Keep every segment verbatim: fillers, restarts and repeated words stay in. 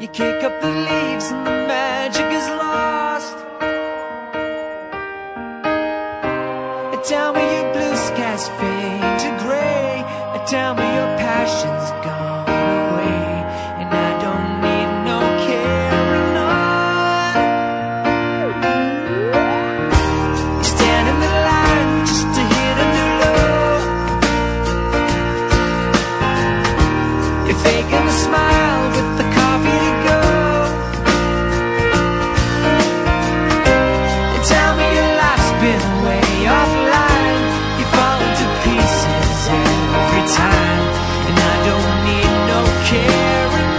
kick up the leaves and the magic is lost. Tell me your blue skies fade to gray. Tell me your passion's gone away, and I don't need no carrying on. You stand in the line just to hit a new low. You're faking a smile with the coffee to go. And tell me your life's been way offline. You fall into pieces every time, and I don't need no carrying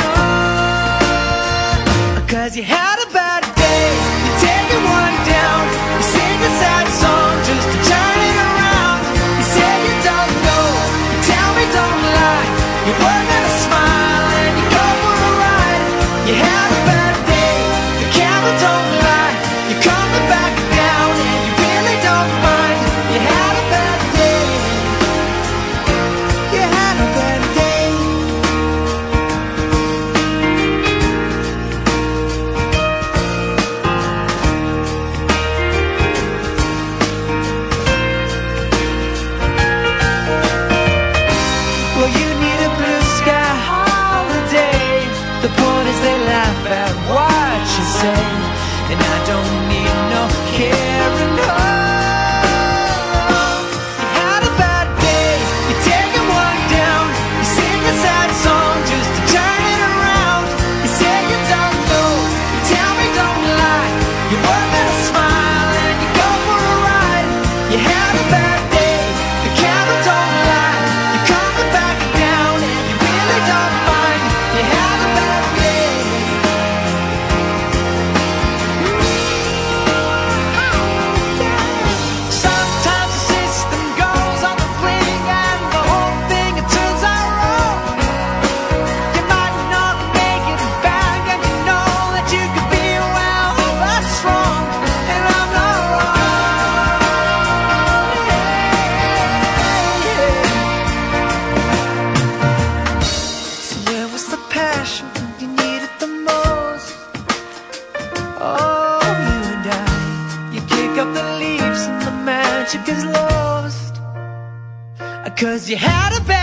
on. Cause you had a bad day, you take it one down. You sing a sad song just to turn it around. You say you don't know, you tell me don't lie. You work at a smile and you go for a ride. You had a bad day, the camera don't lie. You're coming back down and you really don't mind. You had a bad day, you had a bad day. Well, you need a blue sky holiday. The point is they laugh at what you say, and I don't need no carrying on. You had a bad day, you take it one down. You sing a sad song just to turn it around. You say you don't know, you tell me don't lie. You work at a smile and you go for a ride. You had a bad day, the camera don't lie. You're coming back down and you really don't mind. You had a bad day. Sometimes the system goes on the fling and the whole thing it turns out wrong. You might not make it back and you know that you could be well, that's wrong, and I'm not wrong. So where was the passion when you needed the most? Oh, you and I, you kick up the leaves and the magic is lost. Cause you had a bad